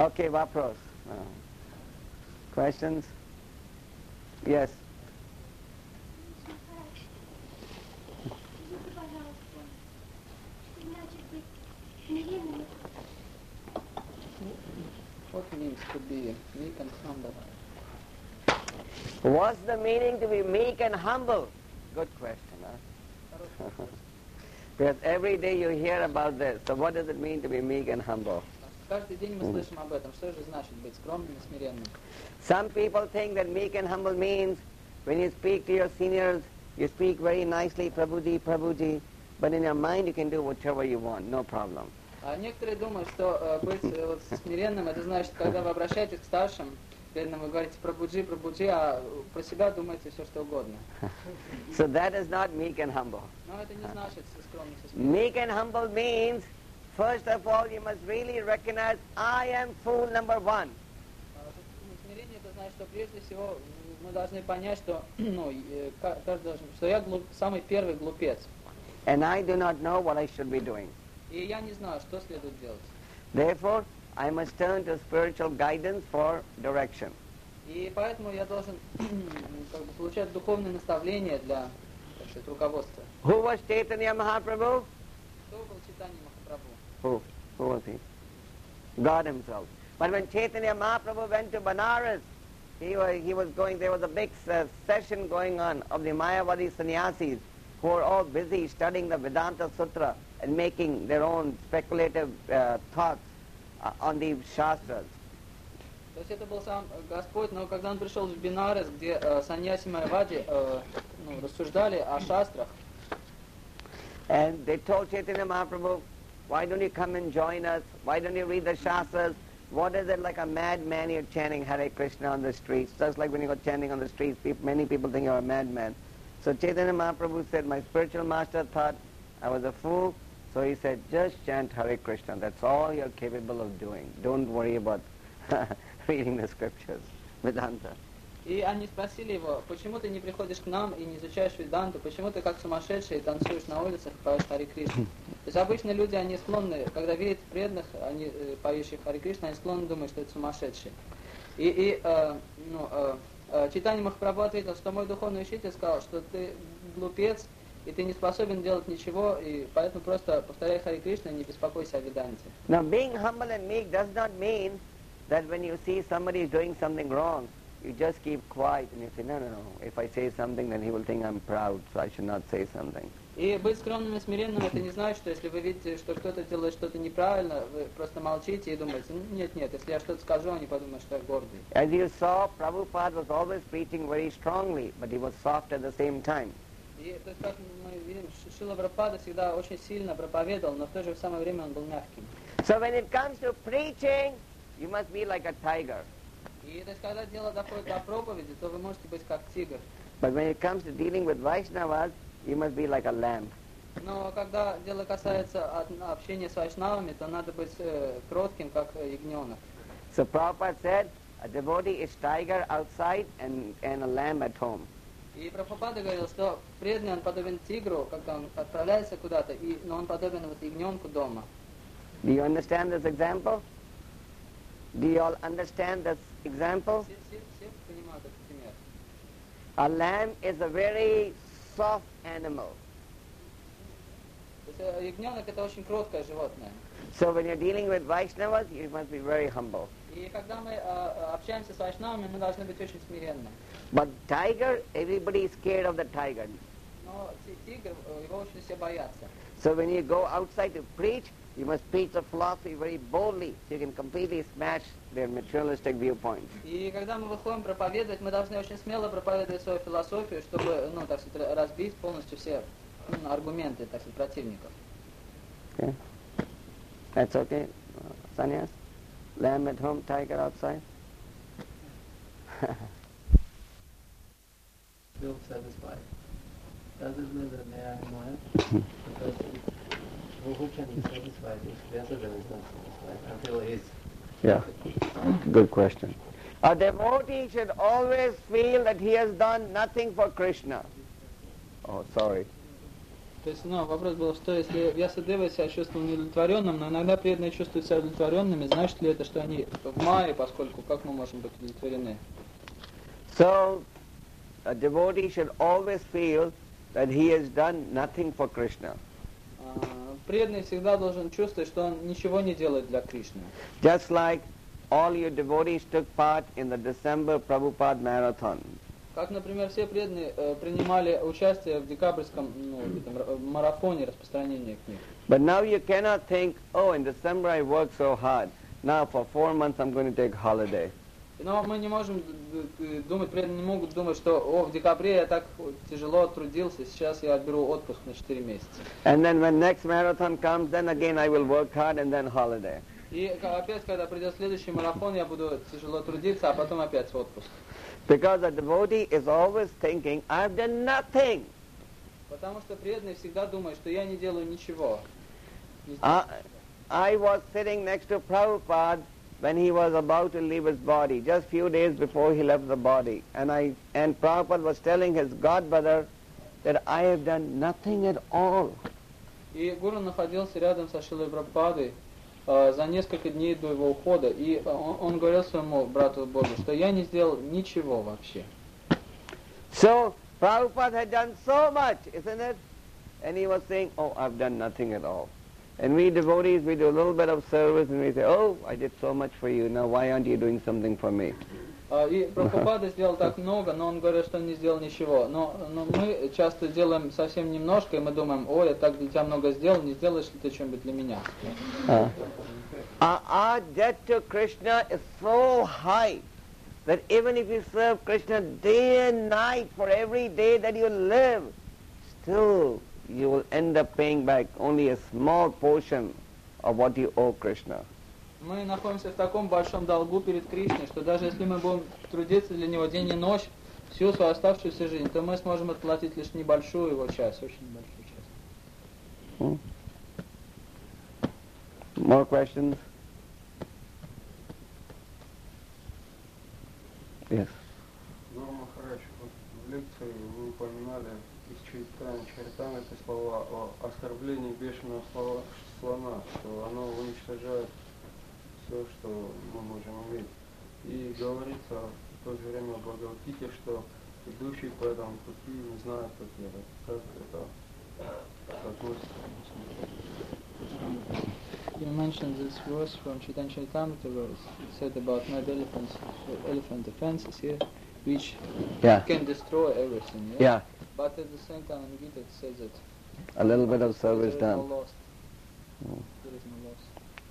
Okay, vapros. Questions? Yes. What means to be meek and humble? What's the meaning to be meek and humble? Good question, huh? Because every day you hear about this. So what does it mean to be meek and humble? Каждый день мы слышим об этом. Что же значит быть скромным и смиренным? Some people think that meek and humble means when you speak to your seniors, you speak very nicely, Prabhuji, Prabhuji, but in your mind you can do whatever you want, no problem. А некоторые думают, что быть вот, смиренным, это значит, когда вы обращаетесь к старшим, преданным, вы говорите «Прабхуджи, Прабхуджи», а про себя думаете все, что угодно. So that is not meek and humble. Но это не значит скромность и смиренность. Meek and humble means, first of all, you must really recognize, I am fool number one. Смирение это значит, что прежде всего мы должны понять, что каждый должен, что я самый первый глупец. And I do not know what I should be doing. И я не знаю, что следует делать. Therefore, I must turn to spiritual guidance for direction. И поэтому я должен получать духовные наставления для, так сказать, руководства. Who was Chaitanya Mahaprabhu? Кто был Чайтанья Махапрабху? Who was he? God himself. But when Chaitanya Mahaprabhu went to Banaras, he was going, there was a big session going on of the Mayavadi sannyasis who were all busy studying the Vedanta Sutra and making their own speculative thoughts on the Shastras. То есть это был сам Господь, но когда он пришел в Бинарес, где саньяси Майявади рассуждали о шастрах, and they told Chaitanya Mahaprabhu, why don't you come and join us? Why don't you read the Shastras? What is it like a madman you're chanting Hare Krishna on the streets? Just like when you go chanting on the streets, many people think you're a madman. So Chaitanya Mahaprabhu said, my spiritual master thought I was a fool, so he said, just chant Hare Krishna. That's all you're capable of doing. Don't worry about reading the scriptures, Vedanta. И они спросили его, почему ты не приходишь к нам и не изучаешь Веданту, почему ты как сумасшедший танцуешь на улицах и поешь Харе Кришна? То есть обычно люди, они склонны, когда видят преданных, они поющих Харе Кришна, они склонны думать, что это сумасшедшие. Чайтанья Махапрабху ответил, что мой духовный учитель сказал, что ты глупец, и ты не способен делать ничего, и поэтому просто повторяй Харе Кришна и не беспокойся о Веданте. Now being humble and meek does not mean that when you see somebody is doing something wrong, you just keep quiet and you say, no, if I say something then he will think I'm proud, so I should not say something. И быть скромным и смиренным, это не значит, что если вы видите, что кто-то делает что-то неправильно, вы просто молчите и думаете, нет, если я что-то скажу, они подумают, что я гордый. As you saw, Prabhupada was always preaching very strongly, but he was soft at the same time. И то есть, как мы видим, Шрила Прабхупада всегда очень сильно проповедовал, но в то же самое время он был мягким. So when it comes to preaching, you must be like a tiger. И то есть, когда дело доходит до проповеди, то вы можете быть как тигр. But when it comes to dealing with Vaishnavas, you must be like a lamb. Но когда дело касается общения с вайшнавами, то надо быть кротким, как ягненок. So Prabhupada said, a devotee is tiger outside and a lamb at home. И Прабхупада говорил, что преданный он подобен тигру, когда он отправляется куда-то, но он подобен вот ягненку дома. Do you understand this example? Do you all understand this example? Все понимают этот пример. A lamb is a very soft animal. То есть ягненок это очень кроткое животное. So when you're dealing with Vaishnavas, you must be very humble. И когда мы общаемся с вайшнавами, мы должны быть очень смиренны. But tiger, everybody is scared of the tiger. Но тигр, его очень все боятся. So when you go outside to preach, you must preach the philosophy very boldly, so you can completely smash their materialistic viewpoints. И когда мы выходим проповедовать, мы должны очень смело проповедовать свою философию, чтобы, так сказать, разбить полностью все аргументы, так сказать, противников. Okay. That's okay, Sannyas? Lamb at home, tiger outside? Still satisfied. Does it live in there anymore? Because who can be satisfied if the other is not satisfied until he is? Yeah, good question. A devotee should always feel that he has done nothing for Krishna. Oh, sorry. То есть, ну, вопрос был, что если Вьясадева себя чувствовал неудовлетворенным, но иногда преданные чувствуют себя удовлетворенными, значит ли это, что они в Майе, поскольку как мы можем быть удовлетворены? So, a devotee should always feel that he has done nothing for Krishna. Преданный всегда должен чувствовать, что он ничего не делает для Кришны. Just like all your devotees took part in the December Prabhupada Marathon. Как, например, все преданные принимали участие в декабрьском марафоне распространения книг. But now you cannot think, oh, in December I worked so hard. Now for 4 months I'm going to take holiday. Но мы не можем думать, преданные не могут думать, что в декабре я так тяжело трудился, сейчас я беру отпуск на 4 месяца. And then when next marathon comes, then again I will work hard and then holiday. И опять, когда придет следующий марафон, я буду тяжело трудиться, а потом опять в отпуск. Because a devotee is always thinking, I've done nothing. Потому что преданный всегда думает, что я не делаю ничего. I was sitting next to Prabhupada when he was about to leave his body, just few days before he left the body. And Prabhupada was telling his godbrother that I have done nothing at all. И Гуру находился рядом со Шрилой Прабхупадой за несколько дней до его ухода, и он говорил своему брату Богу, что я не сделал ничего вообще. So Prabhupada had done so much, isn't it? And he was saying, oh, I've done nothing at all. And we devotees, we do a little bit of service and we say, oh, I did so much for you, now why aren't you doing something for me? И Прабхупада сделал так много, но он говорит, что он не сделал ничего. Но мы часто делаем совсем немножко, и мы думаем, ой, я так для тебя много сделал, не сделаешь ли ты что-нибудь для меня? Our debt to Krishna is so high that even if you serve Krishna day and night for every day that you live, still you will end up paying back only a small portion of what you owe Krishna. Мы находимся в таком большом долгу перед Кришной, что даже если мы будем трудиться для него день и ночь, всю свою оставшуюся жизнь, то мы сможем отплатить лишь небольшую его часть, очень небольшую часть. More questions? Yes. Гуру Махарадж, вот в лекции вы упоминали из Чайтанья это слова о оскорблении бешеного слона, что оно уничтожает все, что мы можем увидеть. И говорится в то же время в Бхагавад-гите, что идущий по этому пути не знает, как делать. Как это относится? You mentioned this verse from Chaitanya Charitamrita where it said about mad elephant offenses here, which can destroy everything. Yeah. But at the same time in Gita it says that A little bit of service there is done. no loss. There is no loss.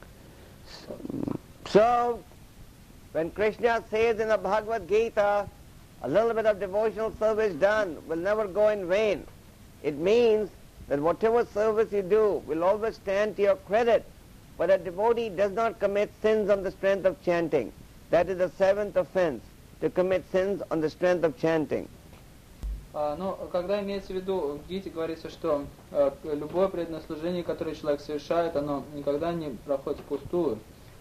So, when Krishna says in the Bhagavad Gita, a little bit of devotional service done will never go in vain, it means that whatever service you do will always stand to your credit. But a devotee does not commit sins on the strength of chanting. That is the 7th offense, to commit sins on the strength of chanting. Но когда имеется в виду, в Гите говорится, что любое преданное служение, которое человек совершает, оно никогда не проходит впустую.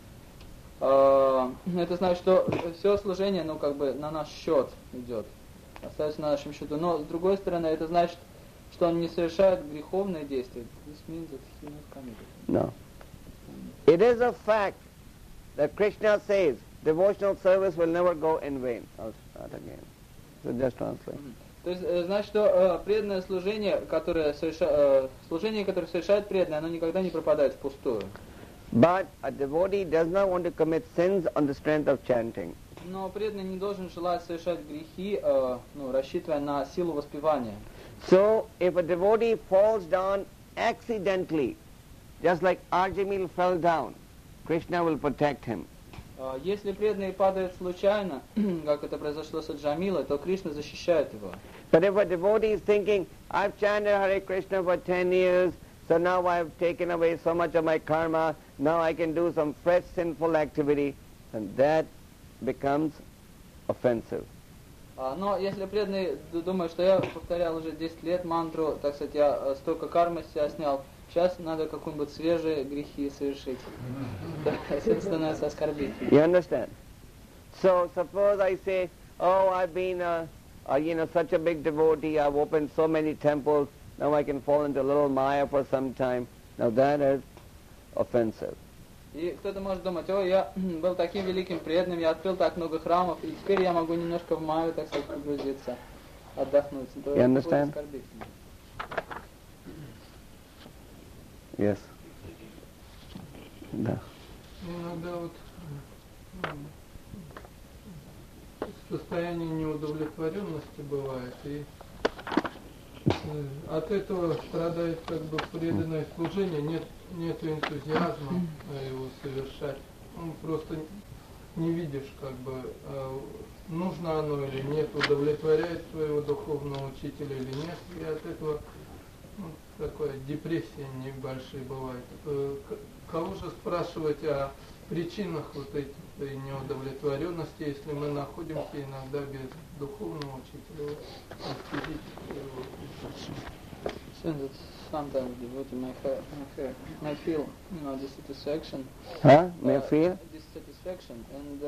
Это значит, что все служение, ну, как бы на наш счет идет, остается на нашем счету. Но, с другой стороны, это значит, что он не совершает греховные действия. This means that he not committed. No. It is a fact that Krishna says devotional service will never go in vain. I'll start again. So just translate. То есть, значит, что преданное служение, которое совершает преданное, оно никогда не пропадает впустую. But a devotee does not want to commit sins on the strength of chanting. Но преданный не должен желать совершать грехи, рассчитывая на силу воспевания. So, if a devotee falls down accidentally, just like Arjamil fell down, Krishna will protect him. Если преданный падает случайно, как это произошло с Аджамилой, то Кришна защищает его. But if a devotee is thinking, I've chanted Hare Krishna for 10 years, so now I've taken away so much of my karma, now I can do some fresh sinful activity, and that becomes offensive. Но если преданный думает, что я повторял уже 10 лет мантру, так сказать, я столько кармы с себя снял, сейчас надо какие-нибудь свежие грехи совершить. Это становится оскорбительным. You understand? So suppose I say, oh, I've been such a big devotee, I've opened so many temples, now I can fall into a little Maya for some time. Now that is offensive. И кто-то может думать, ой, я был таким великим преданным, я открыл так много храмов, и теперь я могу немножко в Майю, так сказать, погрузиться, отдохнуть. You understand? Yes. Да. Иногда вот состояние неудовлетворенности бывает, и от этого страдает как бы преданное служение, нет энтузиазма его совершать. Просто не видишь, как бы, нужно оно или нет, удовлетворяет своего духовного учителя или нет, и от этого такая депрессия небольшая бывает. Кого же спрашивать о причинах вот этой неудовлетворенности, если мы находимся иногда без духовного учителя, Sometimes devotee may feel, dissatisfaction. Huh? May feel? Dissatisfaction, and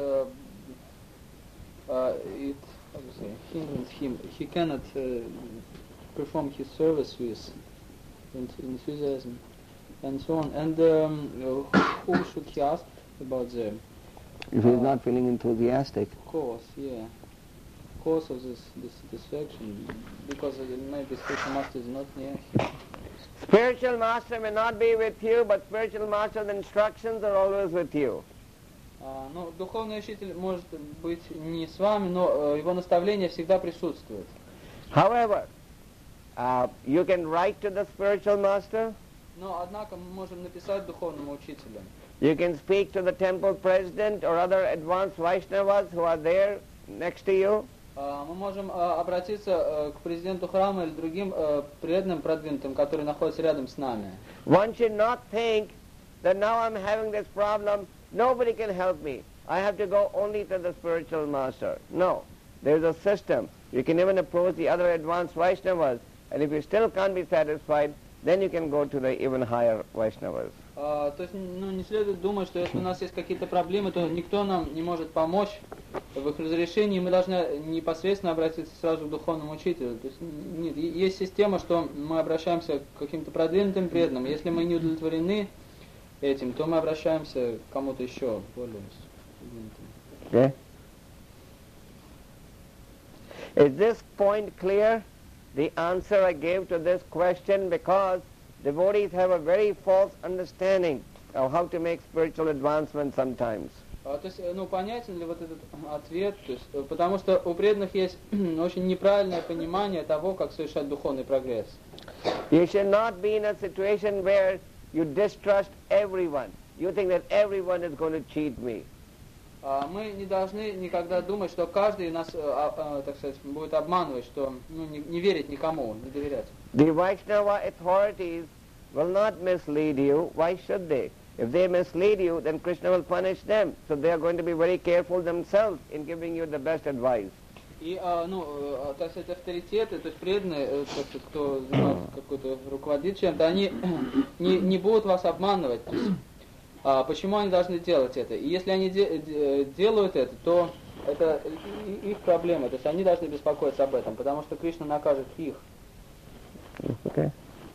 it, how to say, hinders him. He cannot perform his service with enthusiasm, and so on. And who should he ask about the? If he's not feeling enthusiastic. Cause, yeah. Cause of this dissatisfaction, because maybe spiritual master is not near him. Spiritual master may not be with you, but spiritual master's instructions are always with you. Ну, духовный учитель может быть не с вами, но его наставления всегда присутствуют. However, you can write to the spiritual master. Но, однако, мы можем написать духовному учителю. You can speak to the temple president or other advanced Vaishnavas who are there next to you. Мы можем обратиться к президенту храма или другим преданным продвинутым, которые находятся рядом с нами. One should not think that now I'm having this problem, nobody can help me. I have to go only to the spiritual master. No, there's a system. You can even approach the other advanced Vaishnavas, and if you still can't be satisfied, then you can go to the even higher Vaishnavas. То есть, не следует думать, что если у нас есть какие-то проблемы, то никто нам не может помочь в их разрешении, мы должны непосредственно обратиться сразу к духовному учителю. То есть, нет, есть система, что мы обращаемся к каким-то продвинутым преданным. Если мы не удовлетворены этим, то мы обращаемся к кому-то еще более продвинутым. Okay? Is this point clear? The answer I gave to this question, because devotees have a very false understanding of how to make spiritual advancement sometimes. То есть, понятен ли вот этот ответ? То есть, потому что у преданных есть очень неправильное понимание того, как совершать духовный прогресс. You should not be in a situation where you distrust everyone. You think that everyone is going to cheat me. Мы не должны никогда думать, что каждый нас, так сказать, будет обманывать, что не верить никому, не доверять. The Vaishnava authorities will not mislead you. Why should they? If they mislead you, then Krishna will punish them. So they are going to be very careful themselves in giving you the best advice. И, так сказать, авторитеты, то есть преданные, кто занимает какой-то руководит чем-то, они не будут вас обманывать. Почему они должны делать это? И если они делают это, то это их проблема. То есть они должны беспокоиться об этом, потому что Кришна накажет их. Okay.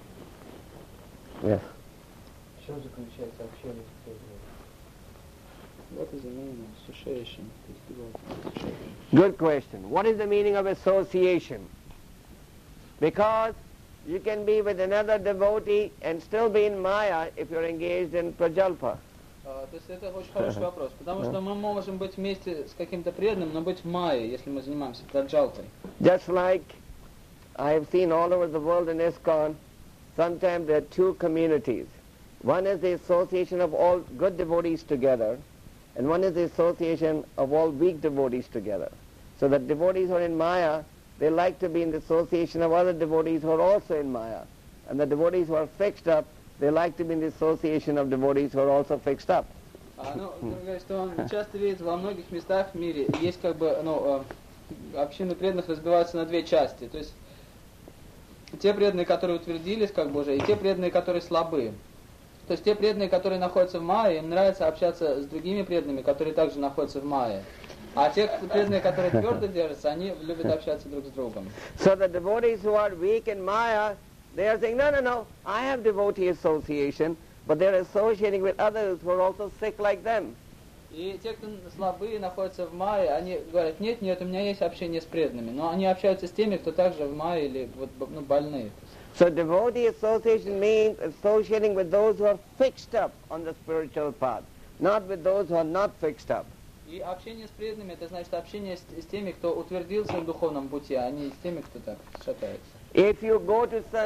Yes. В чем заключается общение с преданными? What is the meaning of association? Good question. What is the meaning of association? Because you can be with another devotee and still be in Maya if you're engaged in prajalpa. То есть это очень хороший вопрос, потому что мы можем быть вместе с каким-то преданным, но быть в майе, если мы занимаемся праджалпой. Just like I have seen all over the world in ISKCON, sometimes there are two communities. One is the association of all good devotees together, and one is the association of all weak devotees together. So the devotees who are in Maya, they like to be in the association of other devotees who are also in Maya. And the devotees who are fixed up, they like to be in the association of devotees who are also fixed up. Что он часто видит во многих местах в мире, есть как бы, общины преданных разбиваются на две части. То есть те преданные, которые утвердились как бы уже, и те преданные, которые слабы. То есть те преданные, которые находятся в Майе, им нравится общаться с другими преданными, которые также находятся в Майе. А те преданные, которые твердо держатся, они любят общаться друг с другом. So the devotees who are weak in Maya, They are saying, no, no, no, I have devotee association, but they're associating with others who are also sick like them. И те, кто слабые, находятся в майе, они говорят, нет, нет, у меня есть общение с преданными, но они общаются с теми, кто также в майе или вот, ну, больные. So devotee association means associating with those who are fixed up on the spiritual path, not with those who are not fixed up. И общение с преданными, это значит общение с теми, кто утвердился в духовном пути, а не с теми, кто так шатается. If you go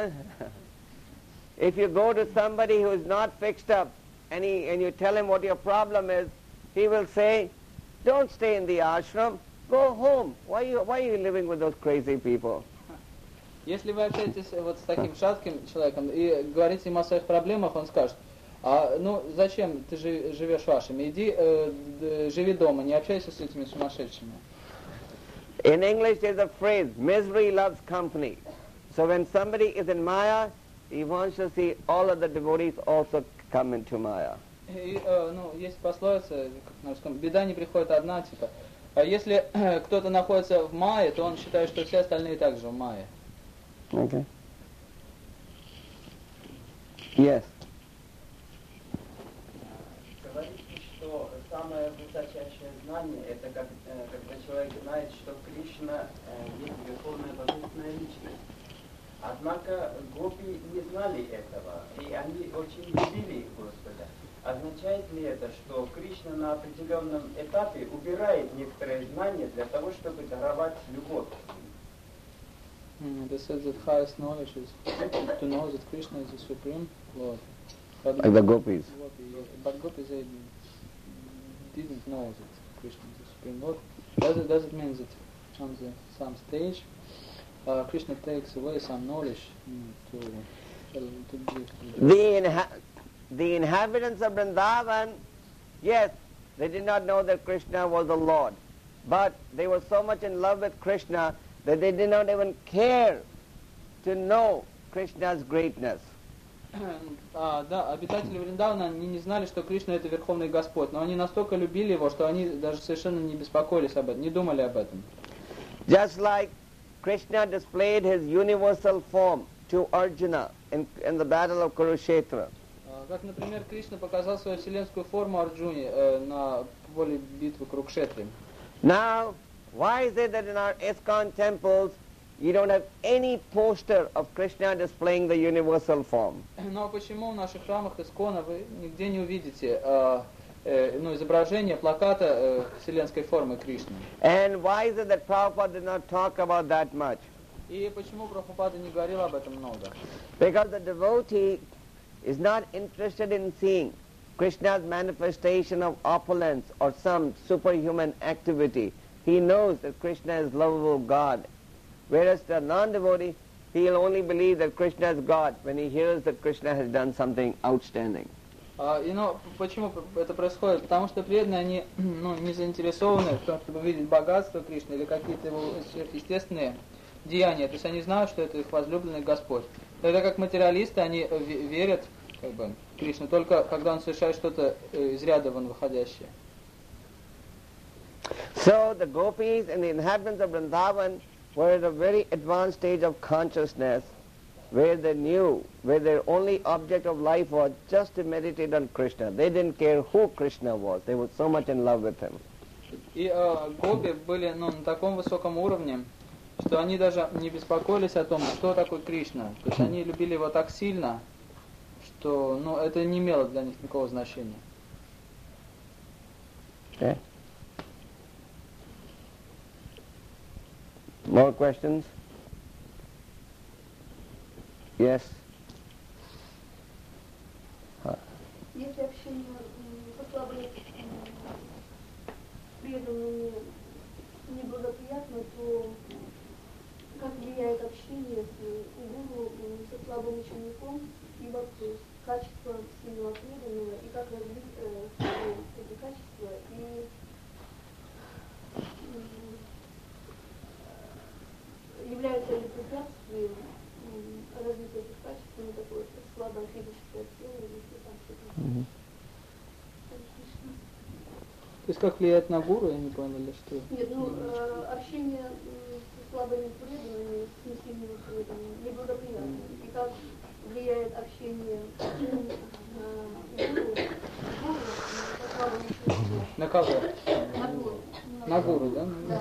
to somebody who is not fixed up and you tell him what your problem is, he will say, don't stay in the ashram, go home. Why are you living with those crazy people? Если вы общаетесь вот с таким шатким человеком и говорите ему о своих проблемах, он скажет, ну зачем ты живешь в ашраме, иди живи дома, не общайся с этими сумасшедшими. In English there's a phrase, misery loves company. So when somebody is in Maya, he wants to see all of the devotees also come into Maya. И, ну, есть пословица, как на русском, беда не приходит одна, типа, если кто-то находится в мае, то он считает, что все остальные также в мае. Okay. Yes. Говорится, что самое высочайшее знание – это когда человек знает, что Кришна есть верховная божественная личность. Однако гопи не знали этого, и они очень любили Господа. Означает ли это, что Кришна на определенном этапе убирает некоторые знания для того, чтобы даровать любовь? They said that highest knowledge is to know that Krishna is the supreme Lord. But Like the gopis. But gopis they didn't know that Krishna is the supreme Lord. Does it mean that on some stage Krishna takes away some knowledge to give? The inhabitants of Vrindavan, yes, they did not know that Krishna was the Lord, but they were so much in love with Krishna that they did not even care to know Krishna's greatness. Да, обитатели Вриндавана, они не знали, что Кришна это Верховный Господь, но они настолько любили его, что они даже совершенно не беспокоились об этом, не думали об этом. Just like Krishna displayed his universal form to Arjuna in the battle of Kurukshetra. Как, например, Кришна показал свою вселенскую форму Арджуне на поле битвы Курукшетры. Now, why is it that in our ISKCON temples you don't have any poster of Krishna displaying the universal form? Но почему в наших храмах Искона вы нигде не увидите изображение плаката вселенской формы Кришны? And why is it that Prabhupada did not talk about that much? И почему Прабхупада не говорил об этом много? Because the devotee is not interested in seeing Krishna's manifestation of opulence or some superhuman activity. He knows that Krishna is lovable God. Whereas the non-devotee, he'll only believe that Krishna is God when he hears that Krishna has done something outstanding. Почему это происходит? Потому что преданные, они не заинтересованы в том, чтобы видеть богатство Кришны или какие-то его сверхъестественные деяния. То есть они знают, что это их возлюбленный Господь. Тогда как материалисты, они верят Кришне только когда он совершает что-то из ряда вон выходящее. So the gopis and the inhabitants of Vrindavan were at a very advanced stage of consciousness where they knew, where their only object of life was just to meditate on Krishna. They didn't care who Krishna was. They were so much in love with him. И гопи были на таком высоком уровне, что они даже не беспокоились о том, кто такой Кришна. То есть они любили его так сильно, что это не имело для них никакого значения. Okay. More questions? Yes? Если общение со слабыми преданными неблагоприятно, то как влияет общение с гуру со слабым учеником, и вопрос качества сильного преданного, и как развить эти качества, и является ли препятствием развития этих качеств, такое слабое физическое тело, или там что-то. То есть как влияет на гуру, я не понял, или что? Нет, ну, общение с слабыми преданными, с несильными преданными неблагоприятно. И как влияет общение гуру со слабыми преданными? На кого? На гуру. На гуру, да? Да.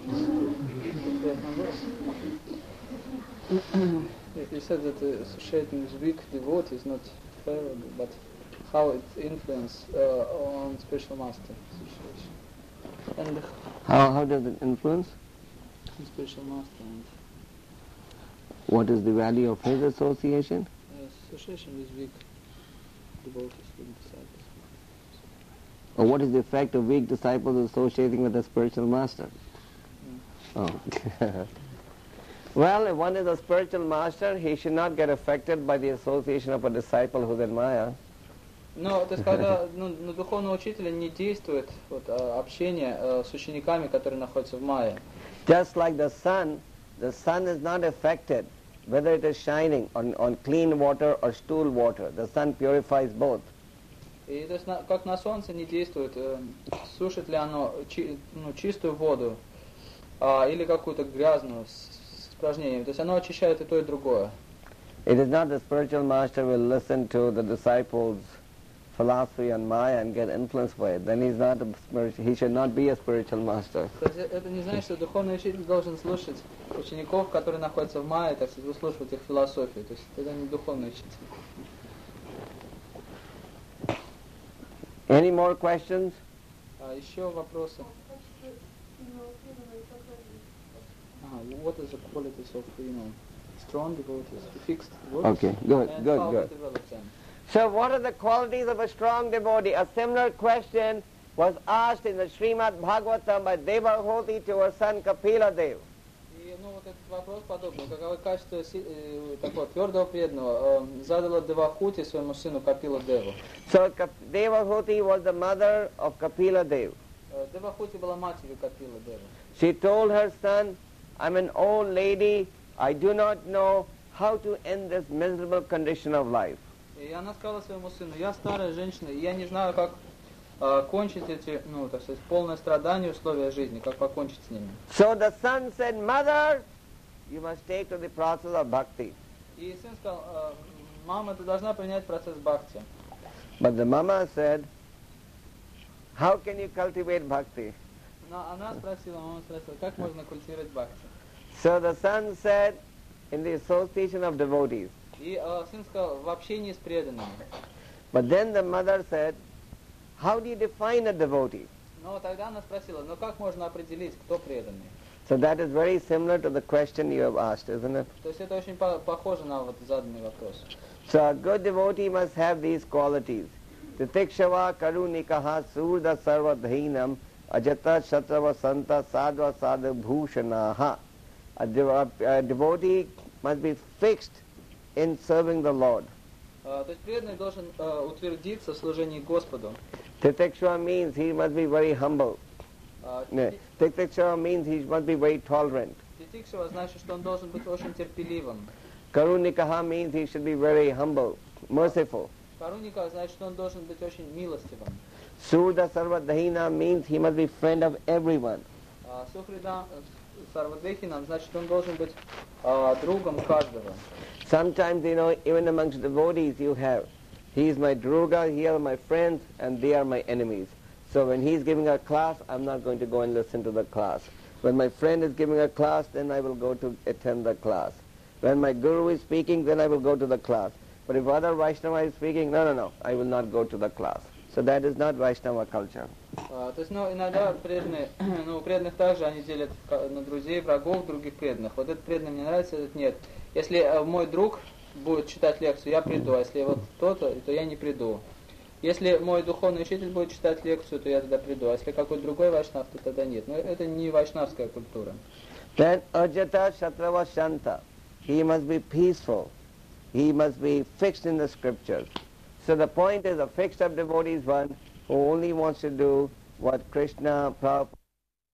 You said that associating with weak devotee is not fair, but how it influences on spiritual master situation. And How does it influence? spiritual master and What is the value of his association? association with weak devotees, weak disciples. Or what is the effect of weak disciples associating with a spiritual master? Oh. Well, if one is a spiritual master, he should not get affected by the association of a disciple who's in Maya. Но то есть, когда на духовного учителя не действует общение с учениками, которые находятся в майе. Just like the sun is not affected whether it is shining on clean water or stool water. The sun purifies both. И то есть, как на солнце не действует, сушит ли оно чистую воду или какую-то грязную с испражнениями. То есть оно очищает и то, и другое. It is not the spiritual master will listen to the disciples' philosophy on Maya and get influenced by it. Then he should not be a spiritual master. То есть это не значит, что духовный учитель должен слушать учеников, которые находятся в майе, так сказать, выслушивать их философию. То есть это не духовный учитель. Any more questions? Еще вопросы? What is the qualities of, strong devotees, fixed devotees? Okay, good, And good, how good. to develop them? So what are the qualities of a strong devotee? A similar question was asked in the Srimad Bhagavatam by Devahoti to her son Kapila Dev. И вот этот вопрос подобный. Каковы качества такого твердого преданного задала Девахути своему сыну Капила Деву. So Devahoti was the mother of Kapila Dev. Девахути была матерью Капила Девы. She told her son, I'm an old lady, I do not know how to end this miserable condition of life. И она сказала своему сыну: я старая женщина, и я не знаю, как кончить эти, так сказать, полное страдание условия жизни, как покончить с ними. So the son said, Mother, you must take to the process of bhakti. И сын сказал: мама, ты должна принять процесс бхакти. But the mama said, how can you cultivate bhakti? Но мама спросила, как можно культивировать бхакти? So the son said, in the association of devotees. И сын сказал: в общении с преданными. But then the mother said, how do you define a devotee? Но тогда она спросила: как можно определить, кто преданный? So that is very similar to the question you have asked, isn't it? То есть это очень похоже на заданный вопрос. So a good devotee must have these qualities. Titikshava karunikaha surda sarvadhinam ajata shatrava santa sadva sadhu bhushanaha. A devotee must be fixed in serving the Lord. То есть преданный должен утвердиться в служении Господу. Titikshava means he must be very humble. Titikshava means he must be very tolerant. Титикшава значит, что он должен быть очень терпеливым. Karunikaha means he should be very humble, merciful. Каруника значит, что он должен быть очень милостивым. Surda sarvadhina means he must be friend of everyone. Сухрида Сарвадехинам значит, он должен быть другом каждого. Sometimes, even amongst devotees you have, he is my druga, he are my friends, and they are my enemies. So when he is giving a class, I'm not going to go and listen to the class. When my friend is giving a class, then I will go to attend the class. When my guru is speaking, then I will go to the class. But if other Vaishnava is speaking, no, I will not go to the class. So that is not Vaishnava culture. То есть, иногда преданные, у преданных также они делят на друзей, врагов, других преданных. Вот этот преданный мне нравится, этот нет. Если мой друг будет читать лекцию, я приду, а если вот то-то, то я не приду. Если мой духовный учитель будет читать лекцию, то я тогда приду, а если какой-то другой вайшнав, то тогда нет. Но это не вайшнавская культура. Then ajata shatrava shanta. He must be peaceful. He must be fixed in the scriptures. So the point is, a fixed up devotee is one who only wants to do what Krishna, Prabhupada